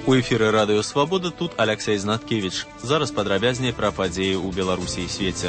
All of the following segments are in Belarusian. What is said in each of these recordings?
У эфіры радыё «Свабода» тут Алексей Знаткевич. Зараз падрабязней пра падзеі ў Беларусі і свеце.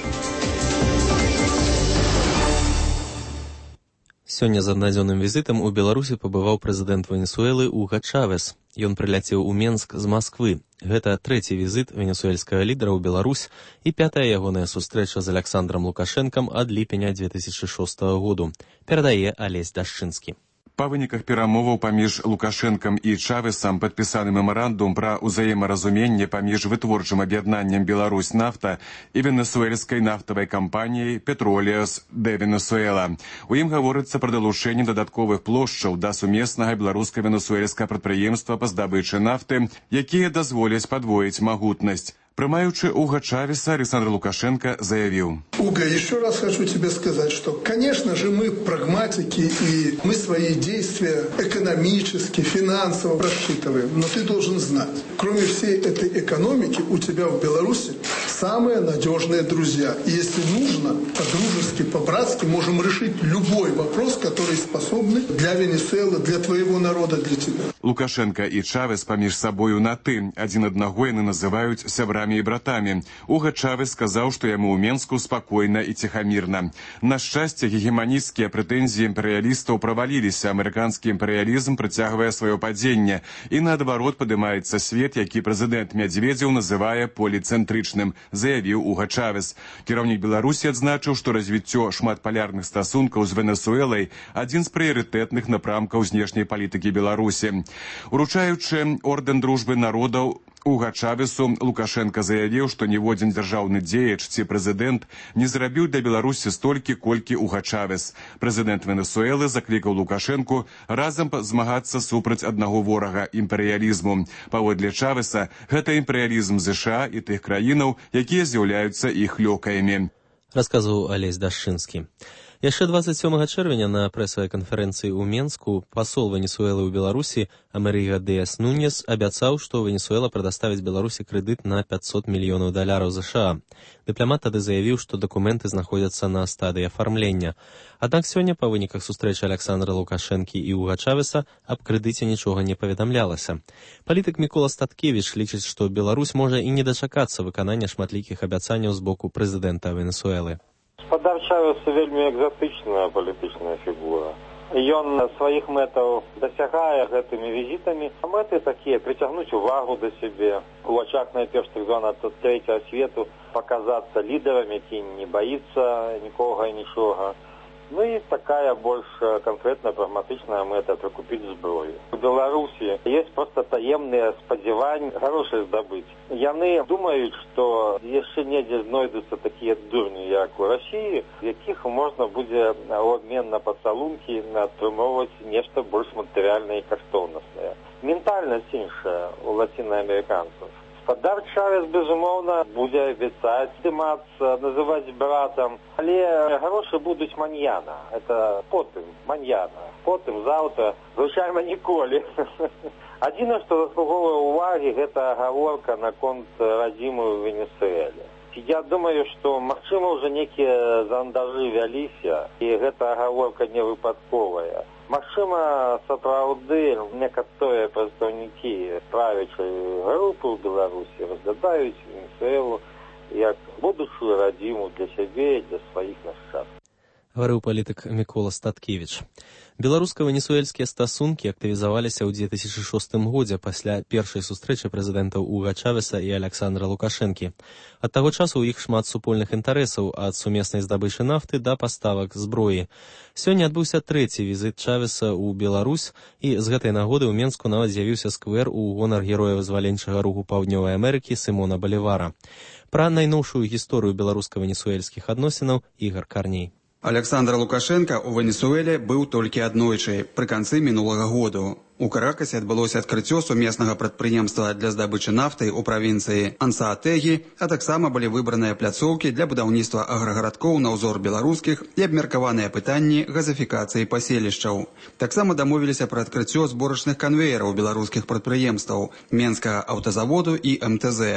Сёння з аднадзённым візітам у Беларусі пабываў прэзідэнт Венесуэлы Уга Чавес. Ён прыляцеў у Менск з Масквы. Гэта трэці візіт венесуэльскага лідара ў Беларусь і пятая ягоная сустрэча з Александром Лукашэнкам ад ліпеня 2006 году. Перадае Алесь Дашчынскі. Па выніках перамоваў паміж Лукашэнкам і Чавесам падпісаны мемарандум пра ўзаемаразуменне паміж вытворчым аб'яднаннем Беларусь нафта і венесуэльскай нафтавай кампаніяй Petroleos de Venezuela. У ім гаворыцца пра далучэнне дадатковых плошчаў да сумеснага беларуска-венесуэльскага прадпрыемства па здабычы нафты, якія дазволяць падвоіць магутнасць. Прымаючы Уга Чавеса, Александр Лукашенко заявил: Уга, еще раз хочу тебе сказать, что, конечно же, мы прагматики, и мы свои действия экономически, финансово рассчитываем. Но ты должен знать, кроме всей этой экономики, у тебя в Беларуси самые надежные друзья. И если нужно, по-дружески, по-братски можем решить любой вопрос, который способны для Венесуэлы, для твоего народа, для тебя. Лукашенко и Чавес паміж сабою на «ты». Один аднаго яны называюць сябрамі і братамі. Уга Чавес сказаў, што яму ў Менску спакойна і ціхамірна. На шчасце, гегеманісцкія прэтэнзіі імперыялістаў праваліліся. Амерыканскі імперыялізм прыцягвае сваё падзенне. І наадварот падымаецца свет, які прэзідэнт Мядзведзеў называе поліцэнтрычным, заявіў Уга Чавес. Кіраўнік Беларусі адзначыў, што развіццё шматпалярных стасункаў з Венесуэлай адзін з прыярытэтных напрамкаў знешняй палітыкі Беларусі. Уручаючы ордэн дружбы народаў Уга Чавесу, Лукашенко заявіў, што ніводзін дзяржаўны дзеяч ці прэзідэнт не зрабіў для Беларусі столькі, колькі Уга Чавес. Прэзідэнт Венесуэлы заклікаў Лукашэнку разам змагацца супраць аднаго ворага – імперыялізму. Паводле Чавеса, гэта імперыялізм США і тых краінаў, якія з'яўляюцца іх лёкаямі. Расказваў Алесь Дашчынскі. Яшчэ 27 чэрвеня на прэсавай канферэнцыі ў Менску пасол Венесуэлы ў Беларусі Америго Диас Нуньес абяцаў, што Венесуэла прадаставіць Беларусі крэдыт на $500 мільёнаў США. Дыпламат тады заявіў, што дакументы знаходзяцца на стадыі афармлення. Аднак сёння па выніках сустрэчы Александра Лукашэнкі і Уга Чавеса аб крэдыце нічога не паведамлялася. Палітык Мікола Статкевіч лічыць, што Беларусь можа і не дачакацца выканання шматлікіх абяцанняў з боку прэзідэнта Венесуэлы. Спадар Чавес вельмі экзатычная палітычная фігура. Ён сваіх мэтаў дасягае гэтымі візітамі. Мэты такія: прыцягнуць увагу да сябе, у ачах найперш так званого трэцяга свету паказацца лідарам, які не баіцца нікога і нічога. Ну і такая больш канкрэтная прагматычная мэта — прыкупіць зброю. У Беларусі ёсць проста таемныя спадзяванні грошы здабыць. Яны думаюць, што яшчэ недзе знойдуцца такія дурні, як у Расіі, якіх можна будзе у абмен на пацалункі атрымоўваць нешта больш матэрыяльнае і каштоўнаснае. Ментальнасць іншая у лацінаамерыканцаў. Спадар Чавес, безумоўна, будзе абяцаць здымацца, называць братам, але грошы будуць маньяна. Это потым, маньяна. Потым, заўтра, звычайна ніколі. Адзінае, што заслуговвае ўвагі, гэта агаворка наконт радзіму ў Венесуэле. Я думаю, што, магчыма, ўжо некія зандажы вяліся, і гэта агаворка не выпадковая. Магчыма, сапраўды некаторыя прадстаўнікі правячай групы ў Беларусі разглядаюць Венесуэлу як будучую радзіму для сябе і для сваіх нашчадкаў. Гаварыў палітык Мікола Статкевіч. Беларуска-венесуэльскія стасункі актывізаваліся ў 2006 годзе пасля першай сустрэчы прэзідэнтаў Уга Чавеса і Александра Лукашэнкі. Ад таго часу ў іх шмат супольных інтарэсаў, ад сумеснай здабычы нафты да паставак зброі. Сёння адбыўся трэці візіт Чавеса ў Беларусь, і з гэтай нагоды ў Менску нават з'явіўся сквер у гонар героя вызваленчага руху Паўднёвай Амерыкі Сімона Балівара. Пра найноўшую гісторыю беларуска-венесуэльскіх адносінаў Ігар Карней. Александр Лукашенко ў Венесуэле быў толькі аднойчы, пры канцы мінулага году. У Каракасе адбылося адкрыццё сумеснага прадпрыемства для здабычы нафты ў правінцыі Ансаатэгі, а таксама былі выбраныя пляцоўкі для будаўніцтва аграгарадкоў на ўзор беларускіх і абмеркаваныя пытанні газафікацыі паселішчаў. Таксама дамовіліся пра адкрыццё зборачных канвеераў беларускіх прадпрыемстваў Менскага аўтазаводу і МТЗ.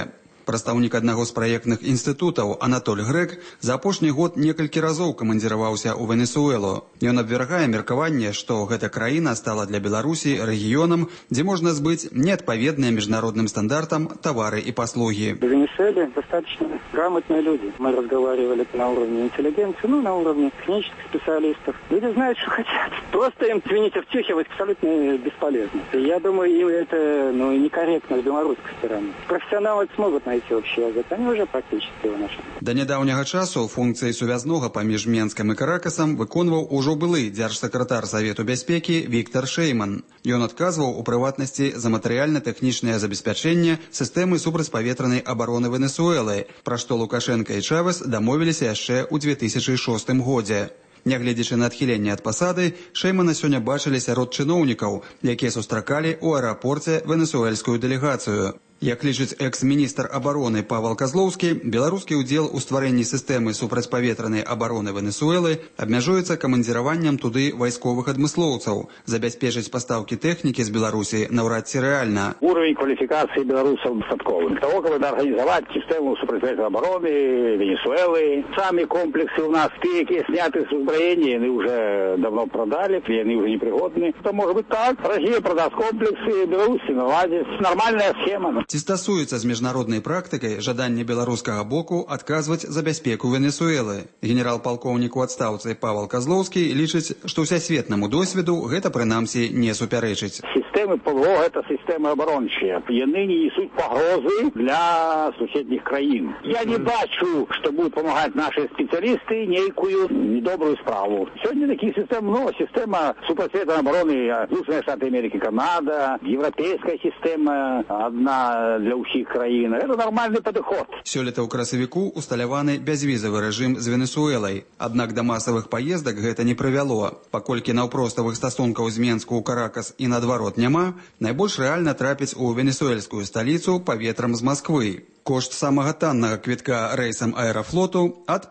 Прадстаўнік аднаго з праектных інстытутаў Анатоль Грэк за апошні год некалькі разоў камандзіраваўся ў Венесуэлу. Ён абвяргае меркаванне, што гэта краіна стала для Беларусі рэгіёнам, дзе можна збыць неадпаведныя міжнародным стандартам тавары и послуги. В Венесуэле достаточно грамотные люди. Мы разговаривали на уровне интеллигенции, на уровне технических специалистов. Люди знают, что хотят. Просто им звонить и втюхивать абсолютно бесполезно. Я думаю, им это некорректно с белорусской стороны. Профессионалы смогут найти общий язык. Они уже практически его нашли. До нядаўняга часу функцыі сувязнога паміж Менскам і Каракасам выконваў ужо былы дзяржсакратар Савету бяспекі Віктор Шейман. Ён адказваў у прыватнасці за матэрыяльна-тэхнічнае забеспячэнне сістэмы супрацьпаветранай абароны Венесуэлы, пра што Лукашенко і Чавес дамовіліся яшчэ ў 2006 годзе. Нягледзячы на адхіленне ад пасады, Шеймана сёння бачылі сярод чыноўнікаў, якія сустракалі ў аэрапорце венесуэльскую дэлегацыю. Як лічыць экс-міністр абароны Павел Козлоўскі, беларускі ўдзел у стварэнні сістэмы супрацьпаветранай абароны Венесуэлы абмяжуецца камандзіраваннем туды вайсковых адмыслоўцаў. Забяспечыць пастаўкі тэхнікі з Беларусі наўрад ці рэальна. Уровень квалификации белорусов достатковый. Для того, чтобы организовать систему супрацьпаветранной обороны Венесуэлы. Сами комплексы у нас, те, которые сняты с узброения, они уже давно продали, они уже непригодны. То может быть так. Россия продаст комплексы, Беларуси наладит. Нормальная схема. Ці стасуецца з міжнароднай практыкай жаданне беларускага боку адказваць за бяспеку Венесуэлы. Генерал-палкоўнік у адстаўцы Павел Козлоўскі лічыць, што ўсясветнаму досведу гэта прынамсі не супярэчыць. Системы ПВО – это системы оборончие. Яны не несут погрозы для соседних краин. Я не бачу, что будут помогать наши специалисты некую недобрую справу. Сегодня такие системы, система супрацьпаветранной обороны Соединенные Штаты Америки, Канада, европейская система одна для всех краин. Это нормальный подход. Сёлета ў красавіку усталяваны бязвізавы рэжым з Венесуэлай. Аднак да масавых паездак гэта не прывяло. Паколькі наўпроставых стасункаў з Менску ў Каракас і наадварот няма, найбольш рэальна трапіць у венесуэльскую сталіцу паветрам з Масквы. Кошт самага таннага квітка рэйсам аэрафлоту ад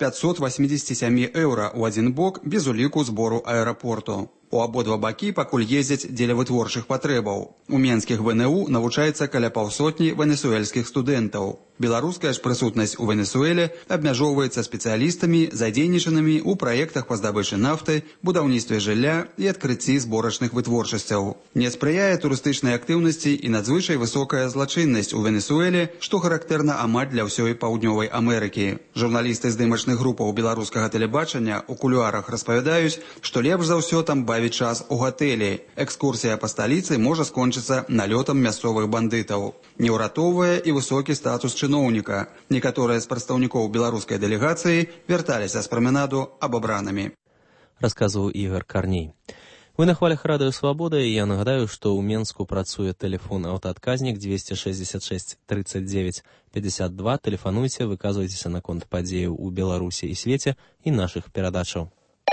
587 еўра ў адзін бок без уліку збору аэрапорту. У абодва бакі пакуль ездзяць дзеля вытворчых патрэбаў. У менскіх ВНУ навучаецца каля паўсотні венесуэльскіх студэнтаў. Беларуская ж прысутнасць у Венесуэле абмяжоўваецца спецыялістамі, задзейнічанымі ў праектах па здабычы нафты, будаўніцтве жылля і адкрыцці зборачных вытворчасцяў. Не спрыяе турыстычнай актыўнасці і надзвычай высокая злачыннасць у Венесуэле, што характэрна амаль для ўсёй Паўднёвай Амерыкі. Журналісты здымачных групаў беларускага тэлебачання ў кулуарах распавядаюць, што лепш за ўсё там бавіць час у гатэлі. Экскурсія па сталіцы можа скончыцца налётам мясцовых бандытаў. Не ўратоўвае і высокі статус чыноўніка. Некаторыя з прадстаўнікоў беларускай дэлегацыі вярталіся з праменаду абабранымі. Расказваў Ігор Карней. Вы на хвалях радыё «Свабода», і я нагадаю, што ў Менску працуе тэлефон аўтаадказнік 266 39 52. Тэлефануйце, выказвайцеся наконт падзеяў у Беларусі і свеце і нашых перадачаў.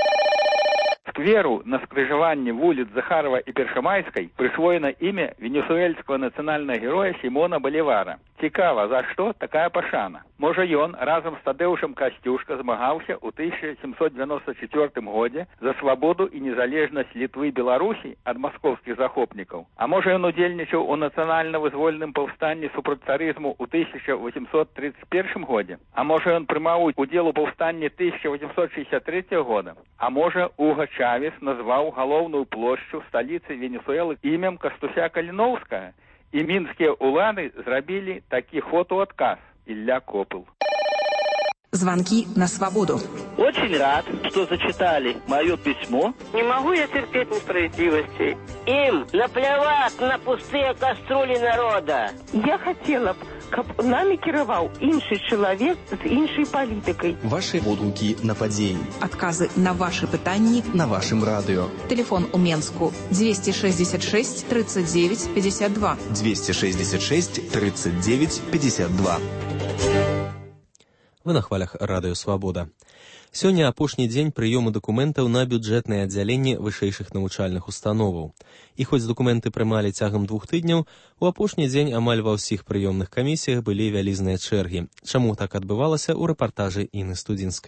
Скверу на скрыжаванні вуліц Захарова і Першамайскай прысвоена імя венесуэльскага нацыянальнага героя Сімона Балівара. Цікава, за што такая пашана? Можа, ён разам з Тадеўшам Касцюшка змагаўся ў 1794 годзе за свабоду і незалежнасць Літвы і Беларусі ад маскоўскіх захопнікаў. А можа, ён удзельнічаў у нацыянальна-вызвольным паўстанні супраць царызму ў 1831 годзе? А можа, ён прымаў удзел у паўстанні 1863 года? А можа, Уга Чавес назваў галоўную плошчу сталіцы Венесуэлы імем Кастуся Каліноўскага, и минские улады зрабили таки фотоотказ. Илья Копыл. Звонки на свободу. Очень рад, что зачитали мое письмо. Не могу я терпеть несправедливости. Им наплевать на пустые кастрюли народа. Я хотела б, каб нами кіраваў іншы чалавек з іншай палітыкай. Ваши водгукі на падзеі. Адказы на ваши пытанні на вашым радыё. Телефон у Менску 266 39 52. 266 39 52. Вы на хвалях радыё «Свабода». Сёння апошні дзень прыёму дакументаў на бюджэтныя аддзяленні вышэйшых навучальных установаў. І хоць дакументы прымалі цягам 2 тыдняў, у апошні дзень амаль ва ўсіх прыёмных камісіях былі вялізныя чэргі. Чаму так адбывалася, у рэпартажы Інны Студзінскай.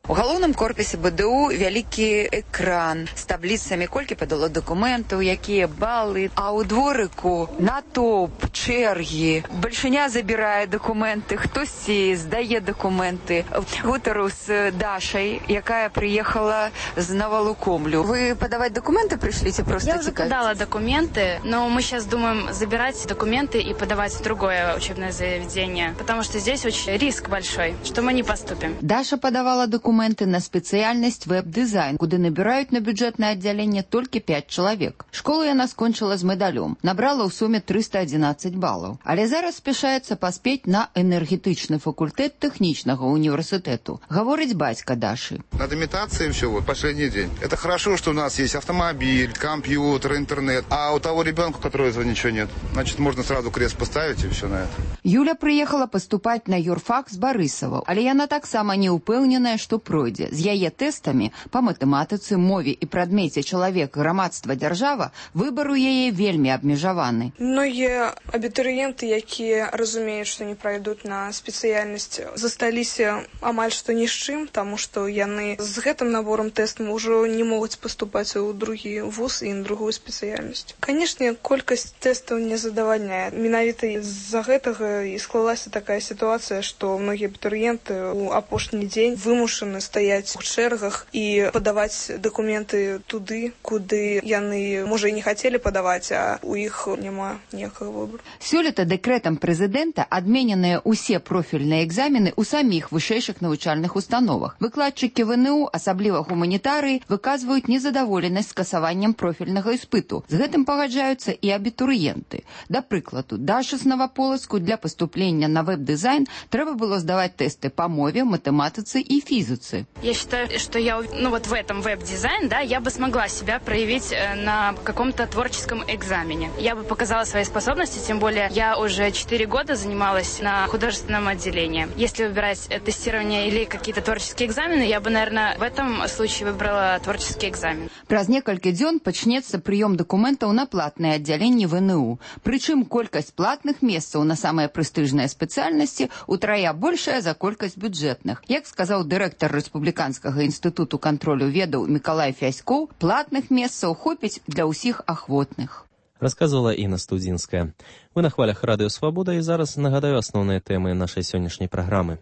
У галоўным корпусе БДУ вялікі экран з табліцамі, колькі падало дакументаў, якія балы, а ў дворыку натоўп, чэргі. Бальшыня забірае дакументы, хтосьці здае дакументы. Гутару з Дашай, якая прыехала з Новолукомлю. Вы падаваць дакументы прышлі ці проста цікавіць? Я уже подала документы, но мы сейчас думаем забирать документы и подавать в другое учебное заведение, потому что здесь очень риск большой, что мы не поступим. Даша подавала документы на спецыяльнасць веб-дызайн, куды набіраюць на бюджэтнае аддзяленне толькі 5 чалавек. Школу яна скончыла з медалём, набрала ў суме 311 балаў. Але зараз спяшаецца паспець на энергетычны факультэт тэхнічнага універсітэту. Гаворыць бацька Дашы. Над имитацией все, вот, последний день. Это хорошо, что у нас есть автомобиль, компьютер, интернет, а у того ребенка, у которого этого ничего нет. Значит, можно сразу крест поставить и все на это. Юля прыехала паступаць на юрфак з Барысава, але яна таксама не ўпэўненая, што пройдзе. З яе тэстамі па матэматыцы, мове і прадмеце чалавек, грамадства, дзяржава выбар у яе вельмі абмежаваны. Многія абітурыенты, якія разумеюць, што не пройдуць на спецыяльнасць, засталіся амаль што ні з чым, таму што яны з гэтым набором тэстам ўжо не могуць паступаць у другі вуз і на другую спецыяльнасць. Канешне, колькасць тэстаў не задавальняе. Менавіта з-за гэтага і склалася такая сітуацыя, што многія абітурыенты ў апошні дзень вымушаны стаяць у чэргах і падаваць дакументы туды, куды яны, можа, і не хацелі падаваць, а у іх няма ніякага выбору. Сёлета дэкрэтам прэзідэнта адмененыя ўсе профільныя экзамены ў саміх вышэйшых навучальных установах. Выкладчыкі ВНУ, асабліва гуманітарыі, выказваюць незадаволенасць скасаваннем профільнага іспыту. З гэтым пагаджаюцца і абітурыенты. Да прыкладу, Дашу з Новополацку для паступлення на веб-дызайн трэба было здаваць тэсты па мове, матэматыцы і физицы. Я считаю, что я, вот в этом веб-дизайн, да, я бы смогла себя проявить на каком-то творческом экзамене. Я бы показала свои способности, тем более я уже 4 года занималась на художественном отделении. Если выбирать тестирование или какие-то творческие экзамены, я бы, наверное, в этом случае выбрала творческий экзамен. Праз некалькі дзён пачнецца прыём дакументаў на платныя аддзяленні ВНУ. Прычым колькасць платных месцаў на самыя прэстыжныя спецыяльнасці утрая большая за колькасць бюджэтных. Як сказаў дырэктар Рэспубліканскага інстытуту кантролю ведаў Мікалай Фяськоў, платных месцаў хопіць для ўсіх ахвотных. Рассказывала Інна Студзінская. Вы на хвалях Радыё Свабода, і зараз нагадаю асноўныя тэмы нашай сённяшняй праграмы.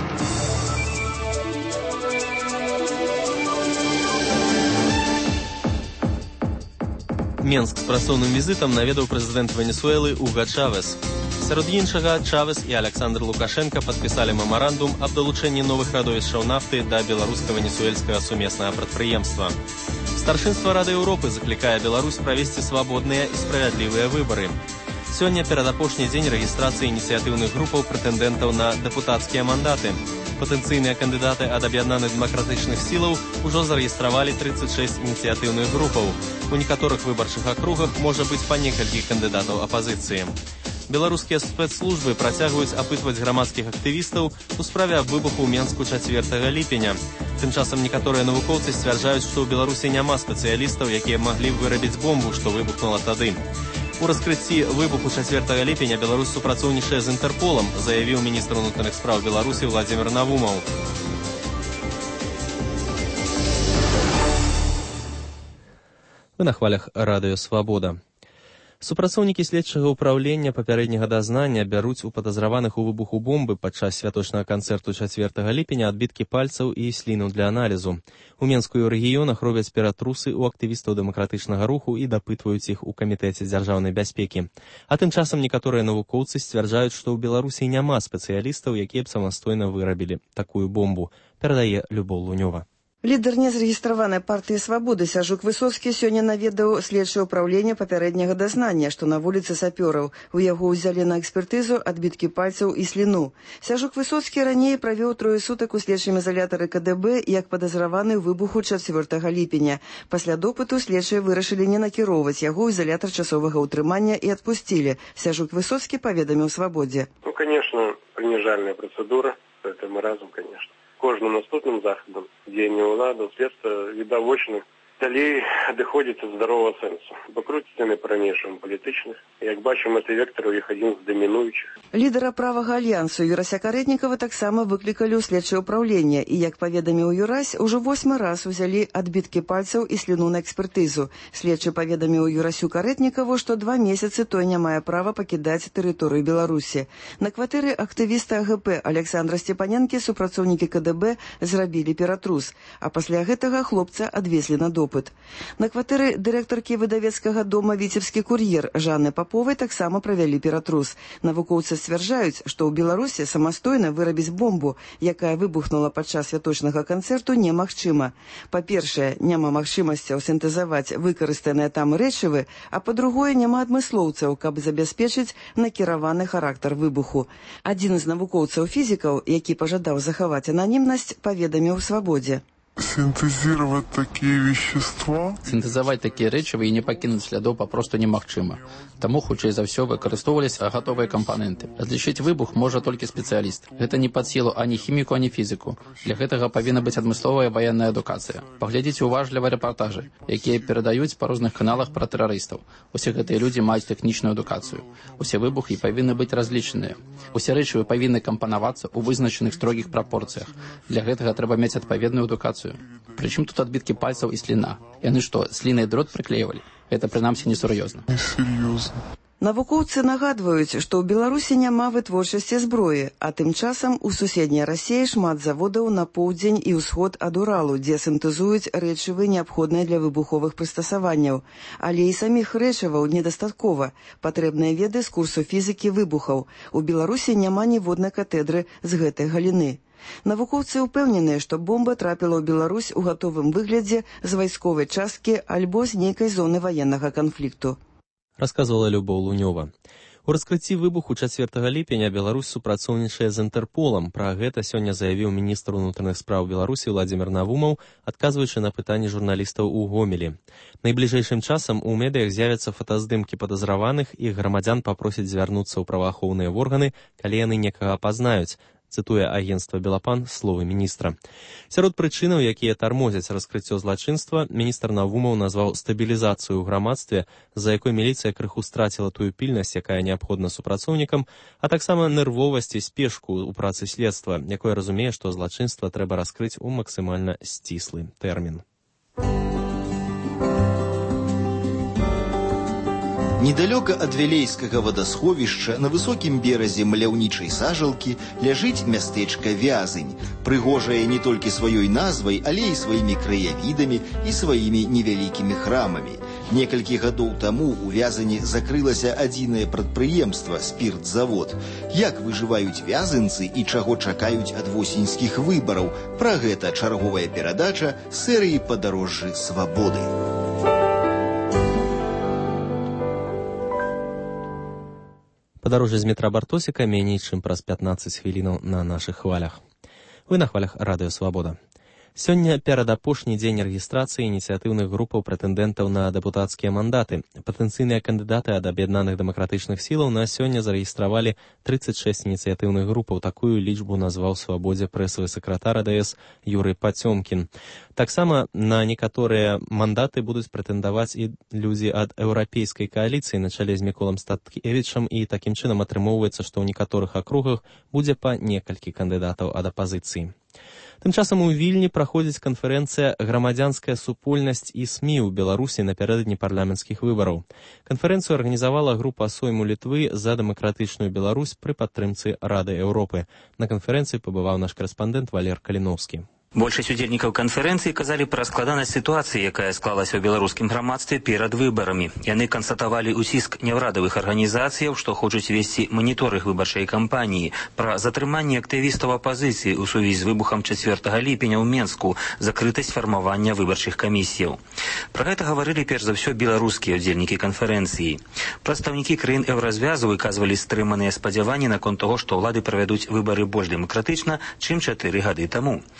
Менск з працоўным візітам наведаў прэзідэнт Венесуэлы Уга Чавес. Сярод іншага, Чавес і Александр Лукашенко падпісалі мемарандум аб далучэнні новых радовішчаў нафты да беларуска-венесуэльскага сумеснага прадпрыемства. Старшынства Рады Еўропы заклікае Беларусь правесці свабодныя і справядлівыя выбары. Сёння перадапошні дзень рэгістрацыі ініцыятыўных групаў прэтэндэнтаў на дэпутацкія мандаты. Патэнцыйныя кандыдаты ад аб'яднаных дэмакратычных сілаў ужо зарэгістравалі 36 ініцыятыўных групаў. У некаторых выбарчых акругах можа быць па некалькі кандыдатаў апазіцыі. Беларускія спецслужбы працягваюць апытваць грамадскіх актывістаў у справе аб выбуху ў Менску 4 ліпеня. Тым часам некаторыя навукоўцы сцвярджаюць, што ў Беларусі няма спецыялістаў, якія маглі вырабіць бомбу, што выбухнула тады. У раскрыцці выбуху 4 ліпеня Беларусь супрацоўнічае з Інтэрполам, заявіў міністр унутраных спраў Беларусі Владзімир Навумаў. Вы на хвалях Радыё Свабода. Супрацоўнікі следчага ўпраўлення папярэдняга дазнання бяруць у падазраваных у выбуху бомбы падчас святочнага канцэрту 4 ліпеня адбіткі пальцаў і сліну для аналізу. У Менску і ў рэгіёнах робяць ператрусы ў актывістаў дэмакратычнага руху і дапытваюць іх у камітэце дзяржаўнай бяспекі. А тым часам некаторыя навукоўцы сцвярджаюць, што ў Беларусі няма спецыялістаў, якія б самастойна вырабілі такую бомбу, перадае Любоў Лунёва. Лідар незарэгістраванай партыі «Свабоды» Сяжук Высоцкі сёння наведаў следчае ўпраўленне папярэдняга дазнання, што на вуліцы Сапёраў. У яго ўзялі на экспертызу адбіткі пальцаў і сліну. Сяжук Высоцкі раней правёў 3 сутак у следчым изалятары КДБ як падазраваны ў выбуху 4 ліпеня. Пасля допыту следчыя вырашылі не накіроўваць яго ў изалятар часовага ўтрымання і адпусцілі. Сяжук Высоцкі паведаміў «Свабодзе». Конечно, принижальная процедура. Это маразм, конечно. Кожным наступным заходам, дзеяння ўладаў, следства відавочны Далей адыходзіць ад здаровага сэнсу. Бо круціцца не па-ранейшаму палітычных. Як бачым, гэты вектар у іх адзін з дамінуючых. Лідара правага альянсу Юрася Карэтнікава таксама выклікалі ў следчае ўпраўленне і, як паведаміў Юрась, ужо 8 раз узялі адбіткі пальцаў і сліну на экспертызу. Следчы паведаміў Юрасю Карэтнікаву, што 2 месяцы той не мае права пакідаць тэрыторыю Беларусі. На кватэры актывіста АГП Александра Степаненкі супрацоўнікі КДБ зрабілі ператрус, а пасля гэтага хлопца адвезлі на допыт. На кватэры дырэктаркі выдавецкага дома «Віцебскі кур'ер» Жанны Паповай таксама правялі ператрус. Навукоўцы сцвярджаюць, што ў Беларусі самастойна вырабіць бомбу, якая выбухнула падчас святочнага канцэрту, немагчыма. Па-першае, няма магчымасцяў сінтэзаваць выкарыстаныя там рэчывы, а па-другое, няма адмыслоўцаў, каб забяспечыць накіраваны характар выбуху. Адзін з навукоўцаў-фізікаў, які пажадаў захаваць ананімнасць, паведаміў «Свабодзе». Синтезировать такие вещества? Синтезовать такие рэчывы и не пакінуць слядоў папросту немагчыма. Таму, хутчэй за ўсё, выкарыстоўваліся гатовыя кампаненты. Разлічыць выбух можа толькі спецыяліст. Гэта не пад сілу ані хіміку, ані фізіку. Для гэтага павінна быць адмысловая ваенная адукацыя. Паглядзіце уважліва рэпартажы, якія перадаюць па розных каналах пра тэрарыстаў. Усе гэтыя людзі маюць тэхнічную адукацыю. Усе выбухі павінны быць разлічаныя. Усе рэчывы павінны кампанавацца ў вызначаных строгіх прапорцыях. Для гэтага трэба мець адпаведную адукацыю. Причем тут адбіткі пальцаў і сліна? Яны што, слінай дрот прыклеівалі? Гэта, прынамсі, несур'ёзна. Навукоўцы нагадваюць, што ў Беларусі няма вытворчасці зброі, а тым часам у суседняй Расіі шмат заводаў на поўдзень і ўсход ад Уралу, дзе сінтэзуюць рэчывы, неабходныя для выбуховых прыстасаванняў. Але і саміх рэчываў недастаткова. Патрэбныя веды з курсу фізікі выбухаў. У Беларусі няма ніводнай катедры з гэтай галіны. Навукоўцы ўпэўненыя, што бомба трапіла ў Беларусь у гатовым выглядзе з вайсковай часткі альбо з нейкай зоны ваеннага канфлікту. Расказвала Любоў Лунёва. У раскрыцці выбуху 4 ліпеня Беларусь супрацоўнічае з Інтэрполам. Пра гэта сёння заявіў міністр унутраных спраў Беларусі Владзімір Навумаў, адказваючы на пытанні журналістаў у Гомелі. Найбліжэйшым часам у медыях з'явяцца фотаздымкі падазраваных, і грамадзян папросяць звярнуцца ў праваахоўныя органы, калі яны некага пазнаюць, цытуе агенцтва «Белапан» словы міністра. Сярод прычынаў, якія тармозяць раскрыццё злачынства, міністр Навумаў назваў стабілізацыю ў грамадстве, з-за якой міліцыя крыху страціла тую пільнасць, якая неабходна супрацоўнікам, а таксама нервовасць і спешку ў працы следства, якое разумее, што злачынства трэба раскрыць у максімальна сціслы тэрмін. Недалёка ад вялейскага вадасховішча на высокім беразе маляўнічай сажалкі ляжыць мястэчка Вязань, прыгожае не толькі сваёй назвай, але і сваімі краявідамі і сваімі невялікімі храмамі. Некалькі гадоў таму у Вязані закрылася адзінае прадпрыемства спіртзавод. Як выжываюць вязанцы і чаго чакаюць ад восеньскіх выбараў? Пра гэта чарговая перадача серыі «Падарожжы свабоды». Падарожжа з метра Бартосіка меней, чым праз 15 хвілінаў на нашых хвалях. Вы на хвалях Радыё Свабода. Сёння перадапошні дзень рэгістрацыі ініцыятыўных групаў прэтэндэнтаў на дэпутацкія мандаты. Патэнцыйныя кандыдаты ад аб'яднаных дэмакратычных сілаў на сёння зарэгістравалі 36 ініцыятыўных групаў. Такую лічбу назваў Свабодзе прэсавы сакратар АДС Юрый Пацёмкін. Таксама на некаторыя мандаты будуць прэтэндаваць і людзі ад еўрапейскай кааліцыі на чале з Міколам Статкевічам, і такім чынам атрымоўваецца, што ў некаторых акругах будзе па некалькі кандыдатаў ад апазіцыі. Тым часам у Вільні праходзіць канферэнцыя «Грамадзянская супольнасць і СМІ ў Беларусі напярэдадні парламенцкіх выбараў». Канферэнцыю арганізавала група Сойму Літвы за дэмакратычную Беларусь пры падтрымцы Рады Еўропы. На канферэнцыі пабываў наш карэспандэнт Валер Каліноўскі. Большасць удзельнікаў канферэнцыі казалі пра складанасць сітуацыі, якая склалася ў беларускім грамадстве перад выбарамі. Яны канстатавалі ўціск няўрадавых арганізацыяў, што хочуць весці маніторынг выбарчай кампаніі, пра затрыманне актывістаў апазіцыі ў сувязі з выбухам 4 ліпеня ў Менску, закрытасць фармавання выбарчых камісіяў. Пра гэта гаварылі перш за ўсё беларускія удзельнікі канферэнцыі. Прадстаўнікі краін еўразвязу выказвалі стрыманыя спадзяванні наконт таго, што ўлады правядуць выбары больш дэмакратычна, чым 4 гады таму.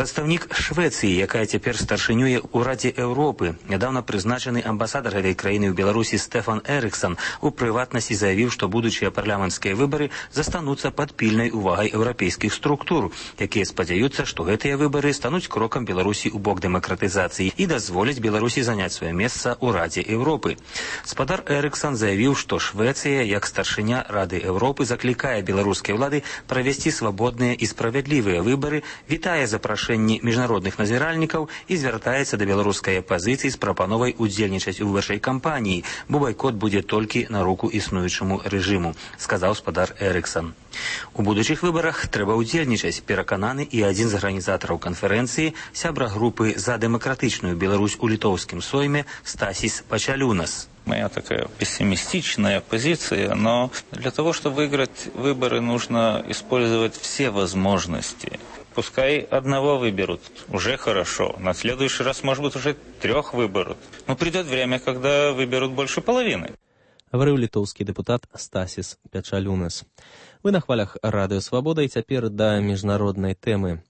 Прадстаўнік Швецыі, якая цяпер старшынюе ў Радзе Еўропы, нядаўна прызначаны амбасадар гэтай краіны ў Беларусі Стефан Эриксон у прыватнасці заявіў, што будучыя парламенцкія выбары застануцца пад пільнай увагай еўрапейскіх структур, якія спадзяюцца, што гэтыя выбары стануць крокам Беларусі ў бок дэмакратызацыі і дазволяць Беларусі заняць сваё месца ў Радзе Еўропы. Спадар Эриксон заявіў, што Швецыя, як старшыня Рады Еўропы, заклікае беларускія ўлады правесці свабодныя і справядлівыя выбары, вітае запрашэнні міжнародных назіральнікаў і звяртаецца да беларускай апазіцыі з прапановай удзельнічаць у выбарчай кампаніі, бо байкот будзе толькі на руку існуючаму рэжыму, сказаў спадар Эриксон. У будучых выбарах трэба ўдзельнічаць, перакананы і адзін з арганізатараў канферэнцыі, сябра групы «За дэмакратычную Беларусь» у літоўскім сойме Стасис Пачалюнас. Моя такая пессимистичная позиция, но для того, чтобы выиграть выборы, нужно использовать все возможности. Пускай одного выберут, уже хорошо. На следующий раз, может быть, уже 3 выберут. Но придет время, когда выберут больше половины. Гаварыў літоўскі дэпутат Стасис Пячалюнас. Вы на хвалях Радыё Свабода, і цяпер да міжнароднай тэмы.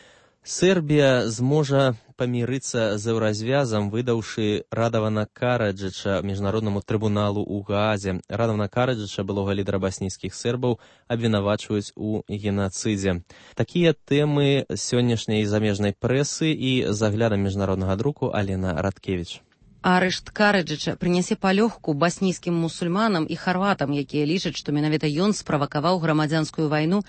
Сербія зможа памірыцца з еўразвязам, выдаўшы Радавана Караджыча міжнароднаму трыбуналу ў Гаазе. Радавана Караджыча, былога лідара баснійскіх сербаў, абвінавачваюць у генацыдзе. Такія тэмы сённяшняй замежнай прэсы і з аглядам міжнароднага друку Алена Радкевіч. Арышт Караджыча прынясе палёгку баснійскім мусульманам і харватам, якія лічаць, што менавіта ён справакаваў грамадзянскую вайну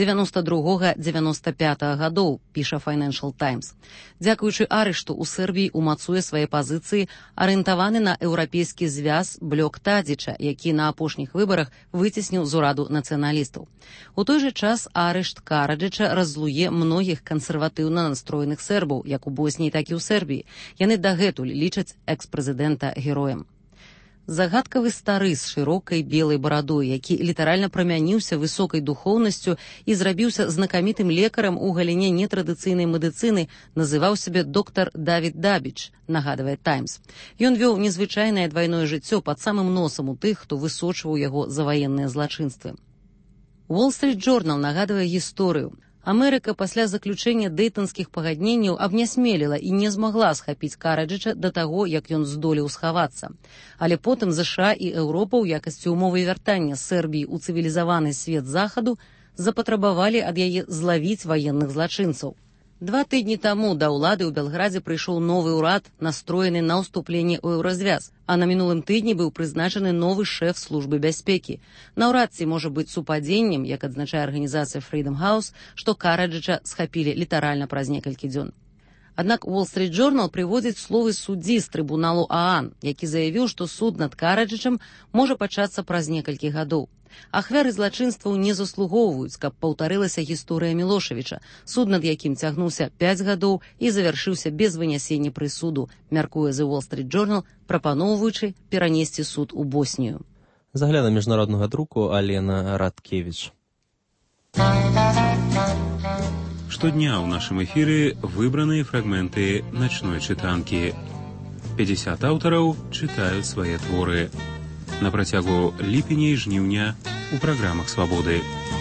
92-95 гадоў, піша Financial Times. Дзякуючы арышту у Сербіі умацуе свае пазіцыі арыентаваны на еўрапейскі звяз Блёк Тадзіча, які на апошніх выбарах выцесніў з ураду нацыяналістаў. У той жа час арышт Караджыча раззлуе многіх кансерватыўна настроеных сербаў, як у Босніі, так і ў Сербіі. Яны дагэтуль лічаць экс-прэзідэнта героем. Загадкавы стары з шырокай белай барадой, які літаральна прамяніўся высокай духоўнасцю і зрабіўся знакамітым лекарам у галіне нетрадыцыйнай медыцыны, называў сябе доктар Давід Дабіч, нагадвае Таймс. Ён вёў незвычайнае двайное жыццё пад самым носам у тых, хто высочваў яго за ваенныя злачынствы. Wall Street Journal нагадвае гісторыю. Амерыка пасля заключэння дэйтанскіх пагадненняў абнясмеліла і не змагла схапіць Караджыча да таго, як ён здолеў схавацца. Але потым ЗША і Еўропа ў якасці ўмовы вяртання Сербіі ў цывілізаваны свет захаду запатрабавалі ад яе злавіць ваенных злачынцаў. 2 тыдні таму да ўлады ў Белградзе прыйшоў новы ўрад, настроены на ўступленне ў еўразвяз, а на мінулым тыдні быў прызначаны новы шэф службы бяспекі. Наўрад ці можа быць супадзеннем, як адзначае арганізацыя Freedom House, што Караджыча схапілі літаральна праз некалькі дзён. Аднак Wall Street Journal прыводзіць словы суддзі з трыбуналу ААН, які заявіў, што суд над Караджычам можа пачацца праз некалькі гадоў. Ахвяры злачынстваў не заслугоўваюць, каб паўтарылася гісторыя Мілошавіча, суд над якім цягнуўся 5 гадоў і завяршыўся без вынясення прысуду, мяркуе The Wall Street Journal, прапаноўваючы перанесці суд у Боснію. З аглядам міжнароднага друку Алена Радкевіч. Штодня ў нашым эфіры выбраныя фрагменты начной чытанкі. 50 аўтараў чытаюць свае творы. На працягу ліпеня і жніўня у праграмах «Свабоды».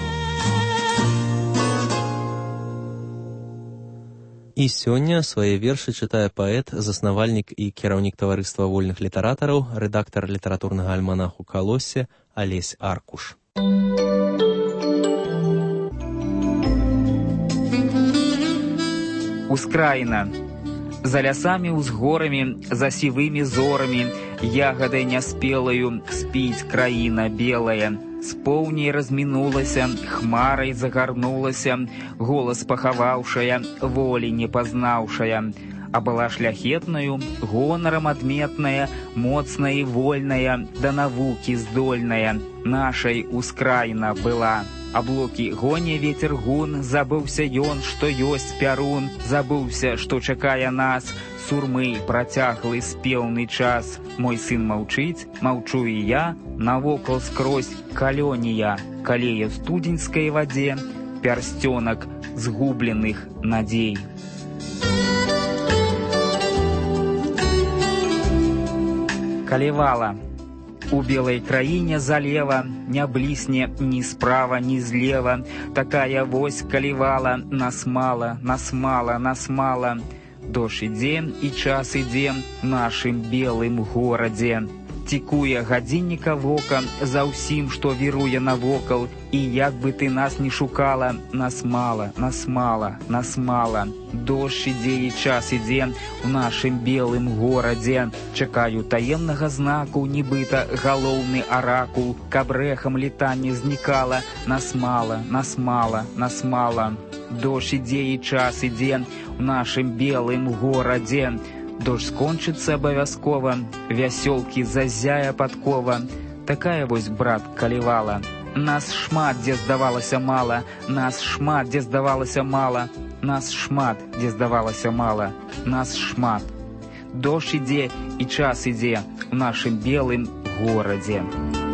І сёння свае вершы чытае паэт, заснавальнік і кіраўнік таварыства вольных літаратараў, рэдактар літаратурнага альманаху «Калоссе» Алесь Аркуш. Ускраіна. За лясамі ўзгорамі, за сівымі зорамі, ягодай няспелаю спіць краіна белая. З поўняй размінулася, хмарай загарнулася, голас пахаваўшая, волі не пазнаўшая. А была шляхетнаю, гонарам адметная, моцная і вольная, да навукі здольная. Нашай ускраіна была. Аблокі гоне ветер гун, забыўся ён, што ёсць пярун, забыўся, што чакае нас, сурмы працяглы спеўны час. Мой сын маўчыць, маўчу і я, навокал скрозь калёнія, калее в студзеньскай вадзе, пярсцёнак згубленых надзей. Калевала. У белой краине залева не блісне ни справа, ни злева. Такая вось калівала, нас мало, нас мало, нас мало. Дождь ідзе, і час ідзе в нашым белым горадзе. Тікуе гадзінніка вока за ўсім, што віруе навокал. І як бы ты нас не шукала, нас мало, нас мало, нас мало. Дождь ідзе, і час ідзе в нашым белым горадзе. Чакаю таемнага знаку, нібыта галоўны аракул, каб рэхам летанне знікала. Нас мало, нас мало, нас мало. Дождь ідзе, і час ідзе в нашым белым горадзе. Дождь скончыцца абавязкова, вясёлкі зазяе падкова. Такая вось, брат, калівала. Нас шмат, дзе здавалася мала, нас шмат, дзе здавалася мала, нас шмат, дзе здавалася мала, нас шмат. Дождь ідзе, і час ідзе в нашым белым горадзе.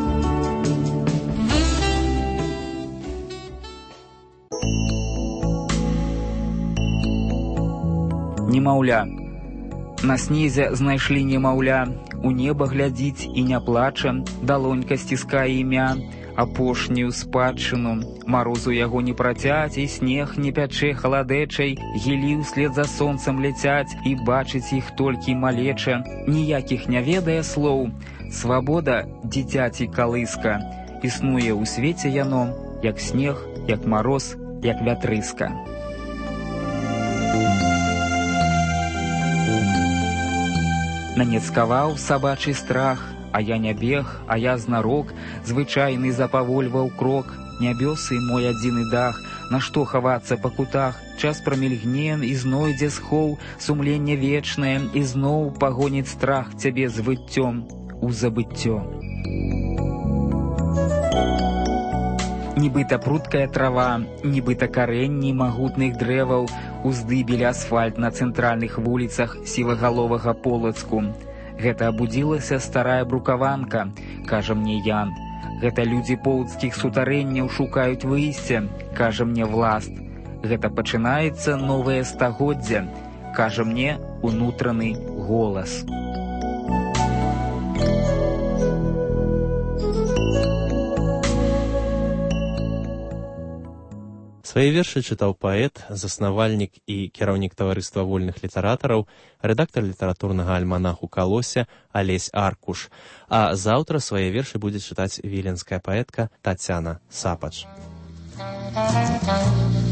Немаўля. На снезе знайшлі немаўля, у неба глядзіць і не плача, далонька сціскае імя, апошнюю спадчыну. Марозу яго не працяць, і снег не пячэ халадэчай, гілі ўслед за сонцам ляцяць, і бачыць іх толькі малеча, ніякіх не ведае слоў. Свабода, дзіцяці калыска, існуе ў свеце яно, як снег, як мароз, як вятрыска. Нанецкаваў сабачий страх, а я не бег, а я знарок, звычайны запавольваў крок. Нябёсы мой адзіны дах, на што хавацца па кутах, час прамільгне і знойдзе схоў, сумленне вечнае, і зноў пагоніць страх цябе з выццём у забыццё. Нібыта пруткая трава, нібыта карэнні магутных дрэваў уздыбілі асфальт на цэнтральных вуліцах сівагаловага Полацку. Гэта абудзілася старая брукаванка, кажа мне Ян. Гэта людзі полацкіх сутарэнняў шукаюць выйсце, кажа мне Власт. Гэта пачынаецца новае стагоддзе, кажа мне унутраны голас. Свае вершы чытаў паэт, заснавальнік і кіраўнік таварыства вольных літаратараў, рэдактар літаратурнага альманаху «Калося» Алесь Аркуш. А заўтра свае вершы будзе чытаць віленская паэтка Тацяна Сапач.